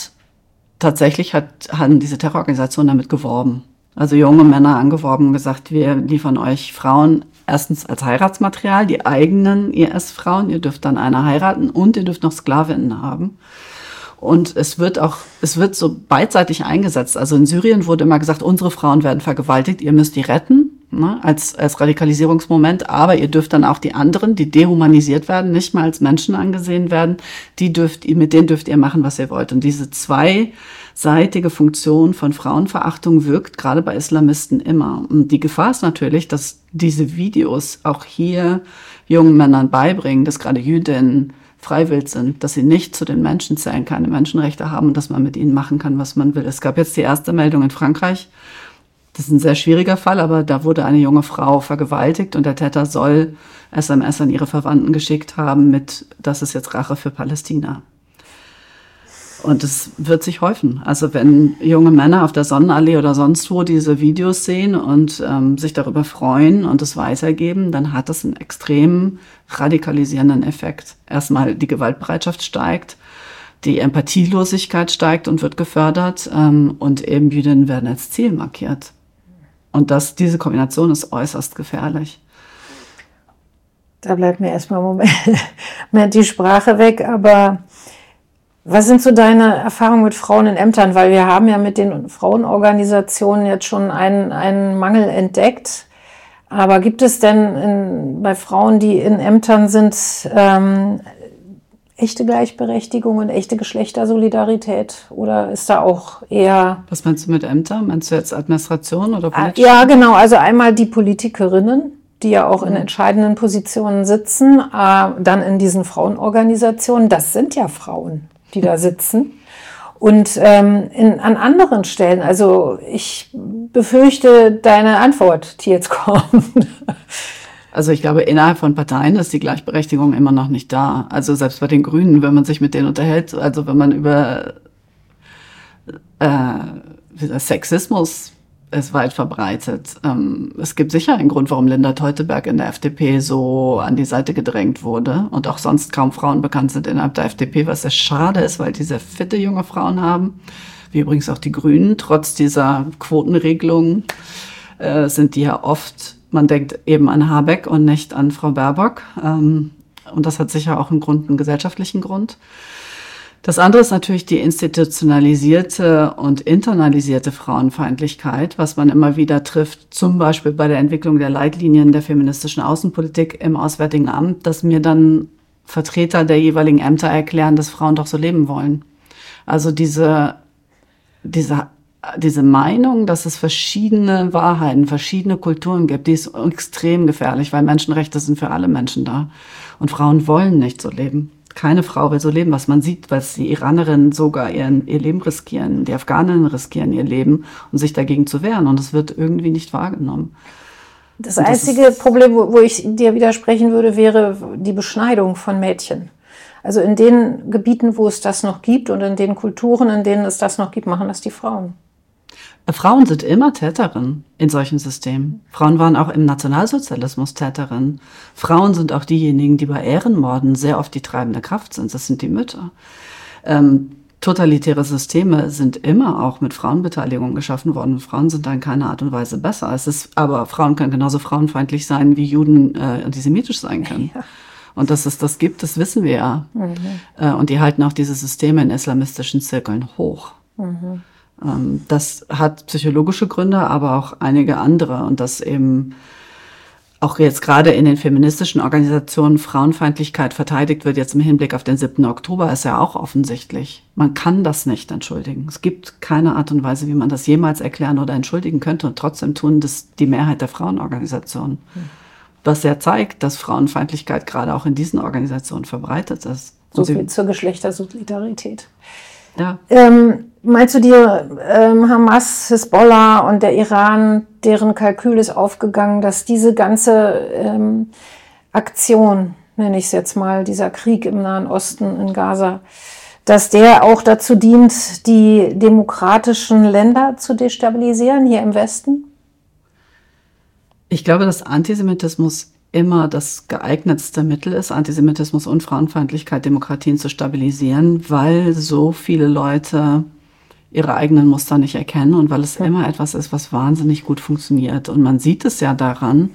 diese Terrororganisationen damit geworben. Also junge Männer angeworben und gesagt, wir liefern euch Frauen erstens als Heiratsmaterial, die eigenen IS-Frauen, ihr dürft dann eine heiraten und ihr dürft noch Sklavinnen haben. Und es wird so beidseitig eingesetzt. Also in Syrien wurde immer gesagt, unsere Frauen werden vergewaltigt, ihr müsst die retten, ne, als Radikalisierungsmoment. Aber ihr dürft dann auch die anderen, die dehumanisiert werden, nicht mal als Menschen angesehen werden, mit denen dürft ihr machen, was ihr wollt. Und diese zweiseitige Funktion von Frauenverachtung wirkt gerade bei Islamisten immer. Und die Gefahr ist natürlich, dass diese Videos auch hier jungen Männern beibringen, dass gerade Jüdinnen freiwillig sind, dass sie nicht zu den Menschen zählen, keine Menschenrechte haben und dass man mit ihnen machen kann, was man will. Es gab jetzt die erste Meldung in Frankreich. Das ist ein sehr schwieriger Fall, aber da wurde eine junge Frau vergewaltigt und der Täter soll SMS an ihre Verwandten geschickt haben das ist jetzt Rache für Palästina. Und es wird sich häufen. Also wenn junge Männer auf der Sonnenallee oder sonst wo diese Videos sehen und sich darüber freuen und es weitergeben, dann hat das einen extrem radikalisierenden Effekt. Erstmal die Gewaltbereitschaft steigt, die Empathielosigkeit steigt und wird gefördert und eben Jüdinnen werden als Ziel markiert. Und diese Kombination ist äußerst gefährlich. Da bleibt mir erstmal im Moment die Sprache weg, aber was sind so deine Erfahrungen mit Frauen in Ämtern? Weil wir haben ja mit den Frauenorganisationen jetzt schon einen Mangel entdeckt. Aber gibt es denn bei Frauen, die in Ämtern sind, echte Gleichberechtigung und echte Geschlechtersolidarität? Oder ist da auch eher... Was meinst du mit Ämtern? Meinst du jetzt Administration oder Politik? Ja, genau. Also einmal die Politikerinnen, die ja auch in entscheidenden Positionen sitzen, dann in diesen Frauenorganisationen. Das sind ja Frauen, die da sitzen. Und an anderen Stellen, also ich befürchte deine Antwort, die jetzt kommt. Also ich glaube, innerhalb von Parteien ist die Gleichberechtigung immer noch nicht da. Also selbst bei den Grünen, wenn man sich mit denen unterhält, also wenn man über Sexismus ist weit verbreitet. Es gibt sicher einen Grund, warum Linda Teuteberg in der FDP so an die Seite gedrängt wurde und auch sonst kaum Frauen bekannt sind innerhalb der FDP, was sehr schade ist, weil die sehr fitte junge Frauen haben, wie übrigens auch die Grünen. Trotz dieser Quotenregelung sind die ja oft, man denkt eben an Habeck und nicht an Frau Baerbock. Und das hat sicher auch einen gesellschaftlichen Grund. Das andere ist natürlich die institutionalisierte und internalisierte Frauenfeindlichkeit, was man immer wieder trifft, zum Beispiel bei der Entwicklung der Leitlinien der feministischen Außenpolitik im Auswärtigen Amt, dass mir dann Vertreter der jeweiligen Ämter erklären, dass Frauen doch so leben wollen. Also diese Meinung, dass es verschiedene Wahrheiten, verschiedene Kulturen gibt, die ist extrem gefährlich, weil Menschenrechte sind für alle Menschen da. Und Frauen wollen nicht so leben. Keine Frau will so leben, was man sieht, was die Iranerinnen sogar ihr Leben riskieren, die Afghaninnen riskieren ihr Leben, um sich dagegen zu wehren. Und es wird irgendwie nicht wahrgenommen. Das einzige Problem, wo ich dir widersprechen würde, wäre die Beschneidung von Mädchen. Also in den Gebieten, wo es das noch gibt und in den Kulturen, in denen es das noch gibt, machen das die Frauen. Frauen sind immer Täterinnen in solchen Systemen. Frauen waren auch im Nationalsozialismus Täterinnen. Frauen sind auch diejenigen, die bei Ehrenmorden sehr oft die treibende Kraft sind. Das sind die Mütter. Totalitäre Systeme sind immer auch mit Frauenbeteiligung geschaffen worden. Frauen sind da in keiner Art und Weise besser. Aber Frauen können genauso frauenfeindlich sein, wie Juden antisemitisch sein können. Ja. Und dass es das gibt, das wissen wir ja. Mhm. Und die halten auch diese Systeme in islamistischen Zirkeln hoch. Mhm. Das hat psychologische Gründe, aber auch einige andere. Und dass eben auch jetzt gerade in den feministischen Organisationen Frauenfeindlichkeit verteidigt wird, jetzt im Hinblick auf den 7. Oktober, ist ja auch offensichtlich. Man kann das nicht entschuldigen. Es gibt keine Art und Weise, wie man das jemals erklären oder entschuldigen könnte. Und trotzdem tun das die Mehrheit der Frauenorganisationen. Was ja zeigt, dass Frauenfeindlichkeit gerade auch in diesen Organisationen verbreitet ist. So viel zur Geschlechtersolidarität. Ja. Meinst du dir, Hamas, Hisbollah und der Iran, deren Kalkül ist aufgegangen, dass diese ganze Aktion, nenne ich es jetzt mal, dieser Krieg im Nahen Osten in Gaza, dass der auch dazu dient, die demokratischen Länder zu destabilisieren hier im Westen? Ich glaube, dass Antisemitismus immer das geeignetste Mittel ist, Antisemitismus und Frauenfeindlichkeit, Demokratien zu stabilisieren, weil so viele Leute ihre eigenen Muster nicht erkennen und weil es immer etwas ist, was wahnsinnig gut funktioniert. Und man sieht es ja daran,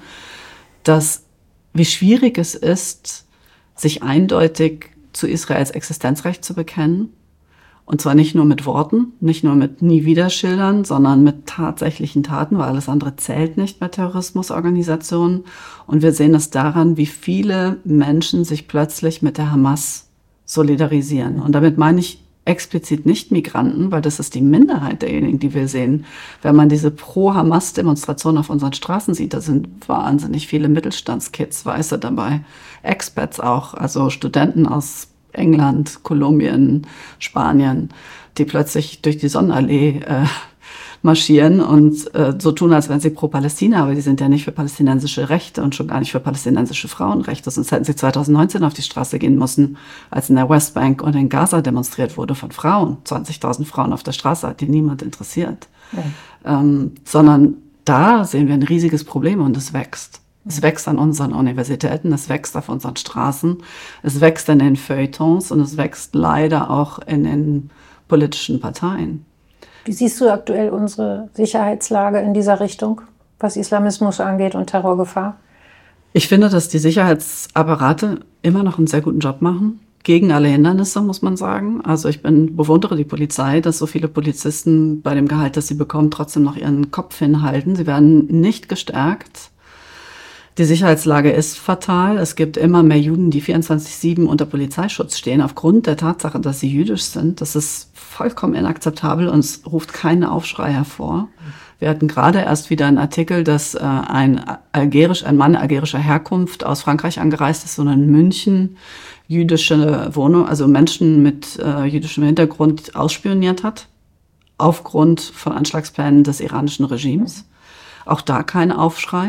wie schwierig es ist, sich eindeutig zu Israels Existenzrecht zu bekennen. Und zwar nicht nur mit Worten, nicht nur mit Nie-Wieder-Schildern, sondern mit tatsächlichen Taten, weil alles andere zählt nicht bei Terrorismusorganisationen. Und wir sehen es daran, wie viele Menschen sich plötzlich mit der Hamas solidarisieren. Und damit meine ich explizit nicht Migranten, weil das ist die Minderheit derjenigen, die wir sehen. Wenn man diese Pro-Hamas-Demonstrationen auf unseren Straßen sieht, da sind wahnsinnig viele Mittelstandskids, Weiße dabei, Expats auch, also Studenten aus England, Kolumbien, Spanien, die plötzlich durch die Sonnenallee marschieren und so tun, als wären sie pro Palästina, aber die sind ja nicht für palästinensische Rechte und schon gar nicht für palästinensische Frauenrechte. Sonst hätten sie 2019 auf die Straße gehen müssen, als in der Westbank und in Gaza demonstriert wurde von Frauen. 20.000 Frauen auf der Straße, hat die niemand interessiert. Ja. Sondern da sehen wir ein riesiges Problem und es wächst. Es wächst an unseren Universitäten, es wächst auf unseren Straßen, es wächst in den Feuilletons und es wächst leider auch in den politischen Parteien. Wie siehst du aktuell unsere Sicherheitslage in dieser Richtung, was Islamismus angeht und Terrorgefahr? Ich finde, dass die Sicherheitsapparate immer noch einen sehr guten Job machen. Gegen alle Hindernisse, muss man sagen. Also ich bewundere die Polizei, dass so viele Polizisten bei dem Gehalt, das sie bekommen, trotzdem noch ihren Kopf hinhalten. Sie werden nicht gestärkt. Die Sicherheitslage ist fatal. Es gibt immer mehr Juden, die 24/7 unter Polizeischutz stehen, aufgrund der Tatsache, dass sie jüdisch sind. Das ist vollkommen inakzeptabel und es ruft keinen Aufschrei hervor. Wir hatten gerade erst wieder einen Artikel, dass ein Mann algerischer Herkunft aus Frankreich angereist ist und in München jüdische Wohnung, also Menschen mit jüdischem Hintergrund ausspioniert hat, aufgrund von Anschlagsplänen des iranischen Regimes. Auch da kein Aufschrei.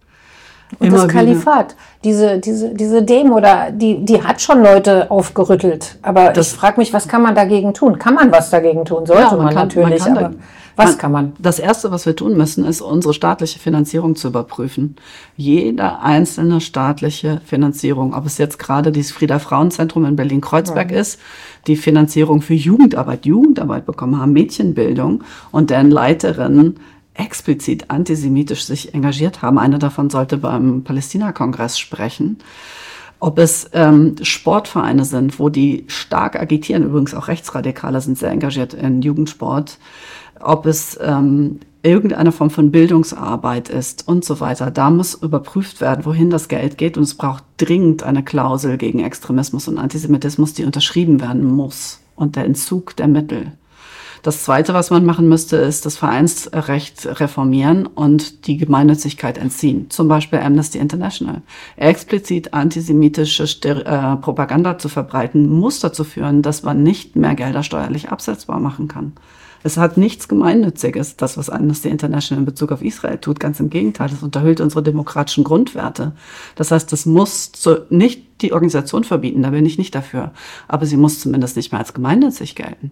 Und das Kalifat, diese Demo, die hat schon Leute aufgerüttelt. Aber ich frage mich, was kann man dagegen tun? Kann man was dagegen tun? Sollte man natürlich, aber was kann man? Das Erste, was wir tun müssen, ist, unsere staatliche Finanzierung zu überprüfen. Jede einzelne staatliche Finanzierung, ob es jetzt gerade dieses Frieda-Frauen-Zentrum in Berlin-Kreuzberg ist, die Finanzierung für Jugendarbeit bekommen haben, Mädchenbildung und deren Leiterinnen explizit antisemitisch sich engagiert haben. Eine davon sollte beim Palästina-Kongress sprechen. Ob es Sportvereine sind, wo die stark agitieren, übrigens auch Rechtsradikale sind sehr engagiert in Jugendsport, ob es irgendeine Form von Bildungsarbeit ist und so weiter. Da muss überprüft werden, wohin das Geld geht und es braucht dringend eine Klausel gegen Extremismus und Antisemitismus, die unterschrieben werden muss und der Entzug der Mittel. Das Zweite, was man machen müsste, ist das Vereinsrecht reformieren und die Gemeinnützigkeit entziehen. Zum Beispiel Amnesty International. Explizit antisemitische Propaganda zu verbreiten, muss dazu führen, dass man nicht mehr Gelder steuerlich absetzbar machen kann. Es hat nichts Gemeinnütziges, das, was Amnesty International in Bezug auf Israel tut. Ganz im Gegenteil, es unterhöhlt unsere demokratischen Grundwerte. Das heißt, es muss nicht die Organisation verbieten, da bin ich nicht dafür. Aber sie muss zumindest nicht mehr als gemeinnützig gelten.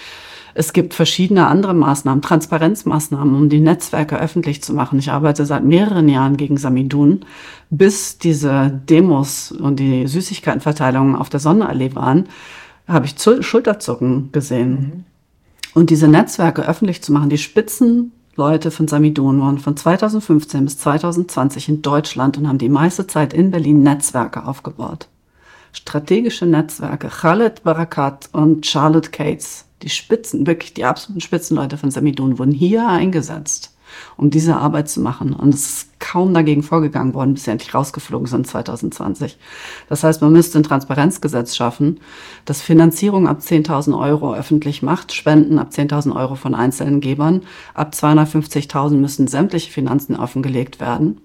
Es gibt verschiedene andere Maßnahmen, Transparenzmaßnahmen, um die Netzwerke öffentlich zu machen. Ich arbeite seit mehreren Jahren gegen Samidun, bis diese Demos und die Süßigkeitenverteilungen auf der Sonnenallee waren, habe ich Schulterzucken gesehen. Und diese Netzwerke öffentlich zu machen, die Spitzenleute von Samidun waren von 2015 bis 2020 in Deutschland und haben die meiste Zeit in Berlin Netzwerke aufgebaut. Strategische Netzwerke, Khaled Barakat und Charlotte Cates, wirklich die absoluten Spitzenleute von Samidun wurden hier eingesetzt, um diese Arbeit zu machen. Und es ist kaum dagegen vorgegangen worden, bis sie endlich rausgeflogen sind 2020. Das heißt, man müsste ein Transparenzgesetz schaffen, das Finanzierung ab 10.000 Euro öffentlich macht, Spenden ab 10.000 Euro von einzelnen Gebern. Ab 250.000 müssen sämtliche Finanzen offengelegt werden.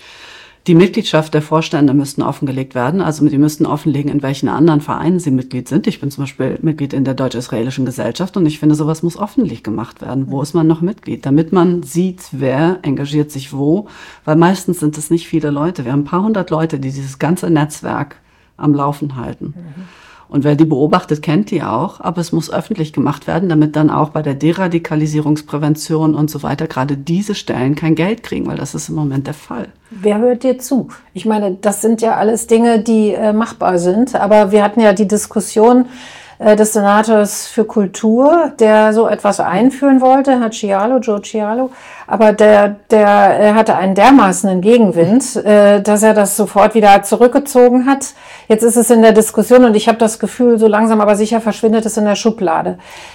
Die Mitgliedschaft der Vorstände müssten offengelegt werden. Also die müssten offenlegen, in welchen anderen Vereinen sie Mitglied sind. Ich bin zum Beispiel Mitglied in der Deutsch-Israelischen Gesellschaft und ich finde, sowas muss öffentlich gemacht werden. Wo ist man noch Mitglied? Damit man sieht, wer engagiert sich wo. Weil meistens sind es nicht viele Leute. Wir haben ein paar hundert Leute, die dieses ganze Netzwerk am Laufen halten. Und wer die beobachtet, kennt die auch. Aber es muss öffentlich gemacht werden, damit dann auch bei der Deradikalisierungsprävention und so weiter gerade diese Stellen kein Geld kriegen, weil das ist im Moment der Fall. Wer hört dir zu? Ich meine, das sind ja alles Dinge, die machbar sind. Aber wir hatten ja die Diskussion des Senators für Kultur, der so etwas einführen wollte, Joe Cialo. Aber der hatte einen dermaßenen Gegenwind, dass er das sofort wieder zurückgezogen hat. Jetzt ist es in der Diskussion und ich habe das Gefühl, so langsam aber sicher verschwindet es in der Schublade.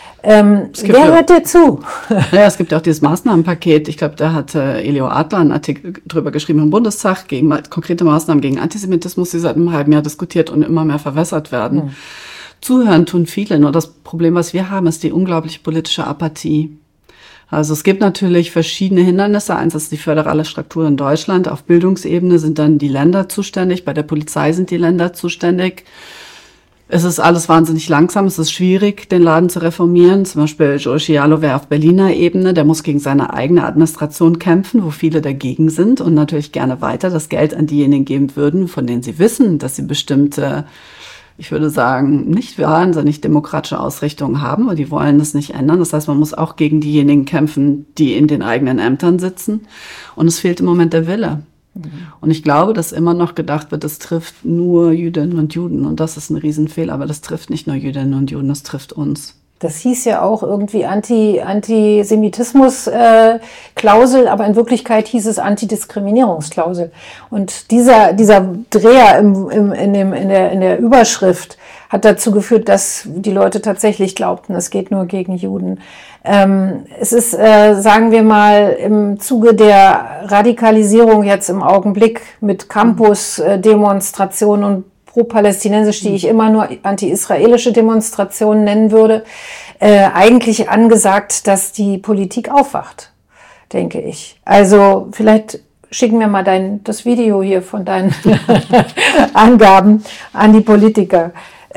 Wer hört dir zu? Ja, es gibt ja auch dieses Maßnahmenpaket. Ich glaube, da hat Elio Adler einen Artikel drüber geschrieben im Bundestag gegen konkrete Maßnahmen gegen Antisemitismus, die seit einem halben Jahr diskutiert und immer mehr verwässert werden. Zuhören tun viele, nur das Problem, was wir haben, ist die unglaubliche politische Apathie. Also es gibt natürlich verschiedene Hindernisse. Eins ist die föderale Struktur in Deutschland. Auf Bildungsebene sind dann die Länder zuständig, bei der Polizei sind die Länder zuständig. Es ist alles wahnsinnig langsam, es ist schwierig, den Laden zu reformieren. Zum Beispiel Giorgialo wäre auf Berliner Ebene, der muss gegen seine eigene Administration kämpfen, wo viele dagegen sind und natürlich gerne weiter das Geld an diejenigen geben würden, von denen sie wissen, dass sie bestimmte, ich würde sagen, nicht wahnsinnig demokratische Ausrichtungen haben, und die wollen das nicht ändern. Das heißt, man muss auch gegen diejenigen kämpfen, die in den eigenen Ämtern sitzen. Und es fehlt im Moment der Wille. Und ich glaube, dass immer noch gedacht wird, das trifft nur Jüdinnen und Juden. Und das ist ein Riesenfehler, aber das trifft nicht nur Jüdinnen und Juden, das trifft uns. Das hieß ja auch irgendwie Antisemitismus-Klausel, aber in Wirklichkeit hieß es Antidiskriminierungsklausel. Und dieser Dreher in der Überschrift hat dazu geführt, dass die Leute tatsächlich glaubten, es geht nur gegen Juden. Es ist, sagen wir mal, im Zuge der Radikalisierung jetzt im Augenblick mit Campus-Demonstrationen und pro-palästinensisch, die ich immer nur anti-israelische Demonstrationen nennen würde, eigentlich angesagt, dass die Politik aufwacht, denke ich. Also vielleicht schicken wir mal das Video hier von deinen Angaben an die Politiker.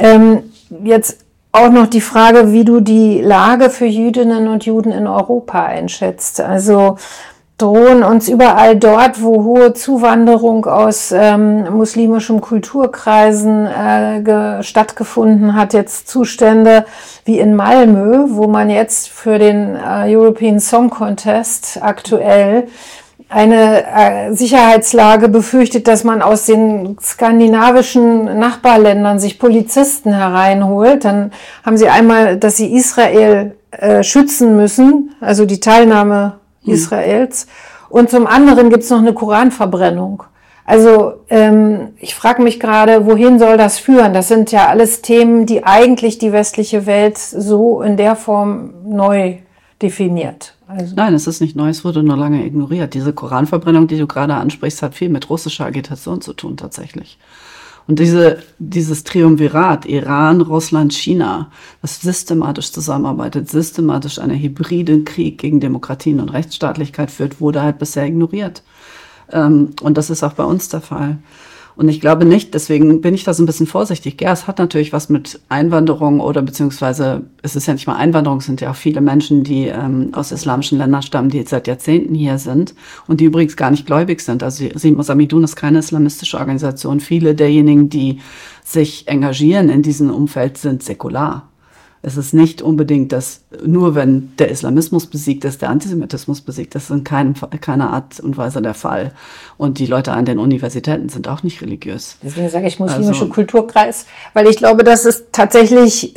Jetzt auch noch die Frage, wie du die Lage für Jüdinnen und Juden in Europa einschätzt. Also drohen uns überall dort, wo hohe Zuwanderung aus muslimischem Kulturkreisen stattgefunden hat, jetzt Zustände wie in Malmö, wo man jetzt für den European Song Contest aktuell eine Sicherheitslage befürchtet, dass man aus den skandinavischen Nachbarländern sich Polizisten hereinholt. Dann haben sie einmal, dass sie Israel schützen müssen, also die Teilnahme Israels. Und zum anderen gibt's noch eine Koranverbrennung. Also ich frage mich gerade, wohin soll das führen? Das sind ja alles Themen, die eigentlich die westliche Welt so in der Form neu definiert. Also. Nein, es ist nicht neu, es wurde nur lange ignoriert. Diese Koranverbrennung, die du gerade ansprichst, hat viel mit russischer Agitation zu tun tatsächlich. Und dieses Triumvirat, Iran, Russland, China, das systematisch zusammenarbeitet, systematisch einen hybriden Krieg gegen Demokratien und Rechtsstaatlichkeit führt, wurde halt bisher ignoriert. Und das ist auch bei uns der Fall. Und ich glaube nicht, deswegen bin ich da so ein bisschen vorsichtig. Ja, es hat natürlich was mit Einwanderung oder beziehungsweise, es ist ja nicht mal Einwanderung, es sind ja auch viele Menschen, die aus islamischen Ländern stammen, die seit Jahrzehnten hier sind und die übrigens gar nicht gläubig sind. Also Samidun ist keine islamistische Organisation. Viele derjenigen, die sich engagieren in diesem Umfeld, sind säkular. Es ist nicht unbedingt, dass nur wenn der Islamismus besiegt ist, der Antisemitismus besiegt. Das ist in keiner Art und Weise der Fall. Und die Leute an den Universitäten sind auch nicht religiös. Deswegen sage ich muslimische Kulturkreis, weil ich glaube, dass es tatsächlich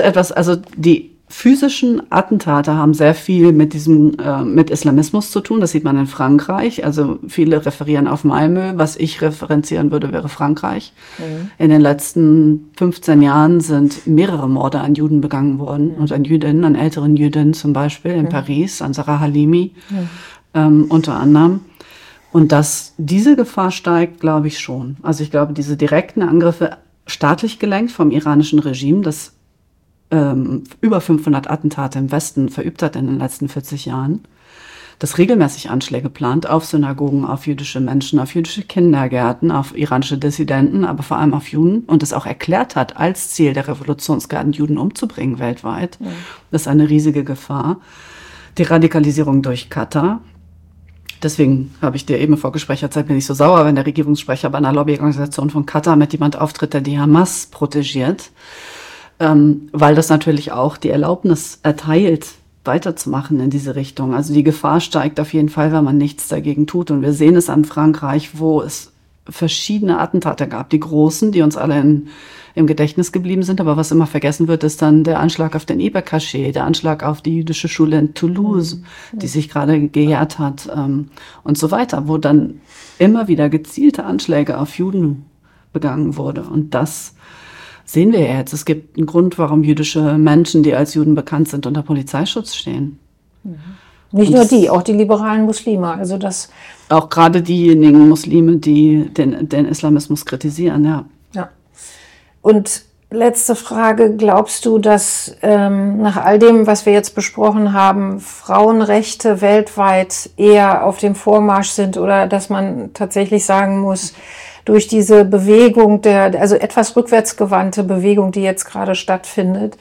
die physischen Attentate haben sehr viel mit mit Islamismus zu tun. Das sieht man in Frankreich. Also viele referieren auf Malmö. Was ich referenzieren würde, wäre Frankreich. Mhm. In den letzten 15 Jahren sind mehrere Morde an Juden begangen worden und an Jüdinnen, an älteren Jüdinnen zum Beispiel in Paris, an Sarah Halimi unter anderem. Und dass diese Gefahr steigt, glaube ich schon. Also ich glaube, diese direkten Angriffe staatlich gelenkt vom iranischen Regime, das über 500 Attentate im Westen verübt hat in den letzten 40 Jahren, das regelmäßig Anschläge plant auf Synagogen, auf jüdische Menschen, auf jüdische Kindergärten, auf iranische Dissidenten, aber vor allem auf Juden und es auch erklärt hat, als Ziel der Revolutionsgarden Juden umzubringen weltweit. Ja. Das ist eine riesige Gefahr. Die Radikalisierung durch Katar. Deswegen habe ich dir eben vor Gesprächerzeit bin ich so sauer, wenn der Regierungssprecher bei einer Lobbyorganisation von Katar mit jemand auftritt, der die Hamas protegiert. Weil das natürlich auch die Erlaubnis erteilt, weiterzumachen in diese Richtung. Also die Gefahr steigt auf jeden Fall, wenn man nichts dagegen tut. Und wir sehen es an Frankreich, wo es verschiedene Attentate gab. Die großen, die uns alle im Gedächtnis geblieben sind. Aber was immer vergessen wird, ist dann der Anschlag auf den Ebercaché, der Anschlag auf die jüdische Schule in Toulouse, die sich gerade gejährt hat und so weiter, wo dann immer wieder gezielte Anschläge auf Juden begangen wurde. Und das sehen wir jetzt. Es gibt einen Grund, warum jüdische Menschen, die als Juden bekannt sind, unter Polizeischutz stehen. Nicht nur die, auch die liberalen Muslime. Also das auch gerade diejenigen Muslime, die den Islamismus kritisieren, ja. Ja. Und letzte Frage, glaubst du, dass nach all dem, was wir jetzt besprochen haben, Frauenrechte weltweit eher auf dem Vormarsch sind oder dass man tatsächlich sagen muss, durch diese Bewegung also etwas rückwärtsgewandte Bewegung, die jetzt gerade stattfindet,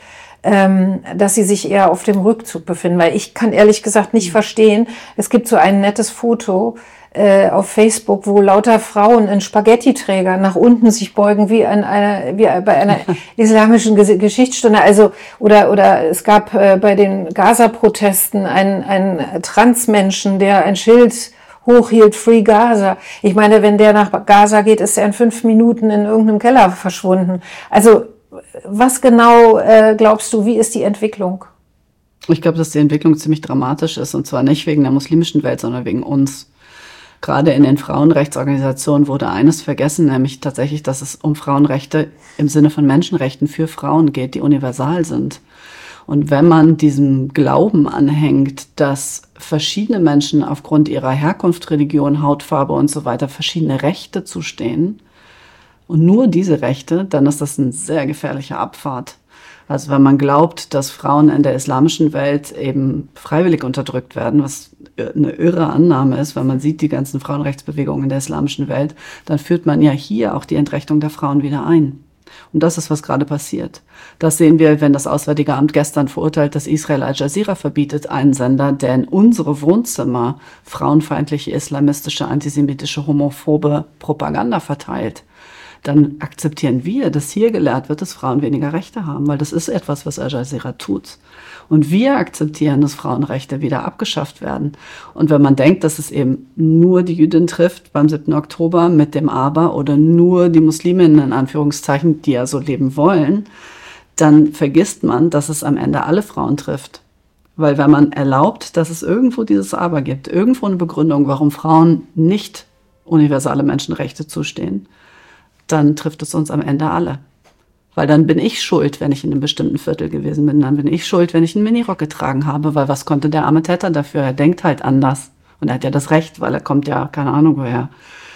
dass sie sich eher auf dem Rückzug befinden. Weil ich kann ehrlich gesagt nicht verstehen, es gibt so ein nettes Foto auf Facebook, wo lauter Frauen in Spaghetti-Trägern nach unten sich beugen, wie bei einer islamischen Geschichtsstunde. Also, oder es gab bei den Gaza-Protesten einen Transmenschen, der ein Schild hochhielt, Free Gaza. Ich meine, wenn der nach Gaza geht, ist er in 5 Minuten in irgendeinem Keller verschwunden. Also, was genau glaubst du, wie ist die Entwicklung? Ich glaube, dass die Entwicklung ziemlich dramatisch ist, und zwar nicht wegen der muslimischen Welt, sondern wegen uns. Gerade in den Frauenrechtsorganisationen wurde eines vergessen, nämlich tatsächlich, dass es um Frauenrechte im Sinne von Menschenrechten für Frauen geht, die universal sind. Und wenn man diesem Glauben anhängt, dass verschiedene Menschen aufgrund ihrer Herkunft, Religion, Hautfarbe und so weiter verschiedene Rechte zustehen, und nur diese Rechte, dann ist das eine sehr gefährliche Abfahrt. Also wenn man glaubt, dass Frauen in der islamischen Welt eben freiwillig unterdrückt werden, was eine irre Annahme ist, wenn man sieht die ganzen Frauenrechtsbewegungen in der islamischen Welt, dann führt man ja hier auch die Entrechtung der Frauen wieder ein. Und das ist, was gerade passiert. Das sehen wir, wenn das Auswärtige Amt gestern verurteilt, dass Israel Al Jazeera verbietet, einen Sender, der in unsere Wohnzimmer frauenfeindliche, islamistische, antisemitische, homophobe Propaganda verteilt. Dann akzeptieren wir, dass hier gelehrt wird, dass Frauen weniger Rechte haben, weil das ist etwas, was Al Jazeera tut. Und wir akzeptieren, dass Frauenrechte wieder abgeschafft werden. Und wenn man denkt, dass es eben nur die Jüdin trifft beim 7. Oktober mit dem Aber oder nur die Musliminnen in Anführungszeichen, die ja so leben wollen, dann vergisst man, dass es am Ende alle Frauen trifft. Weil wenn man erlaubt, dass es irgendwo dieses Aber gibt, irgendwo eine Begründung, warum Frauen nicht universale Menschenrechte zustehen, dann trifft es uns am Ende alle. Weil dann bin ich schuld, wenn ich in einem bestimmten Viertel gewesen bin. Dann bin ich schuld, wenn ich einen Minirock getragen habe, weil was konnte der arme Täter dafür? Er denkt halt anders. Und er hat ja das Recht, weil er kommt ja, keine Ahnung woher,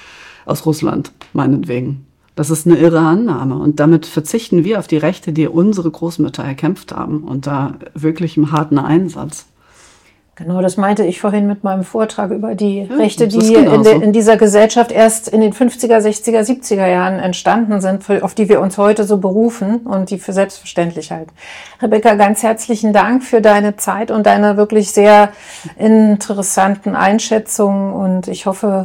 aus Russland, meinetwegen. Das ist eine irre Annahme. Und damit verzichten wir auf die Rechte, die unsere Großmütter erkämpft haben. Und da wirklich im harten Einsatz. Genau, das meinte ich vorhin mit meinem Vortrag über die Rechte, die in dieser Gesellschaft erst in den 50er, 60er, 70er Jahren entstanden sind, auf die wir uns heute so berufen und die für selbstverständlich halten. Rebecca, ganz herzlichen Dank für deine Zeit und deine wirklich sehr interessanten Einschätzungen. Und ich hoffe,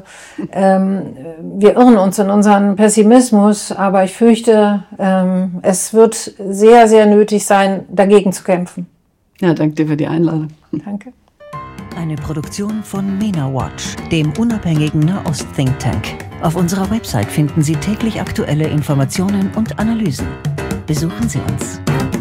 wir irren uns in unseren Pessimismus, aber ich fürchte, es wird sehr, sehr nötig sein, dagegen zu kämpfen. Ja, danke dir für die Einladung. Danke. Eine Produktion von MENA Watch, dem unabhängigen Nahost-Think Tank. Auf unserer Website finden Sie täglich aktuelle Informationen und Analysen. Besuchen Sie uns.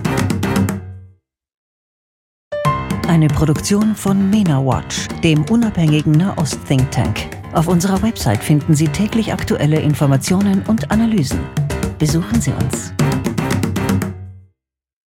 Eine Produktion von MENA Watch, dem unabhängigen Nahost-Think Tank. Auf unserer Website finden Sie täglich aktuelle Informationen und Analysen. Besuchen Sie uns.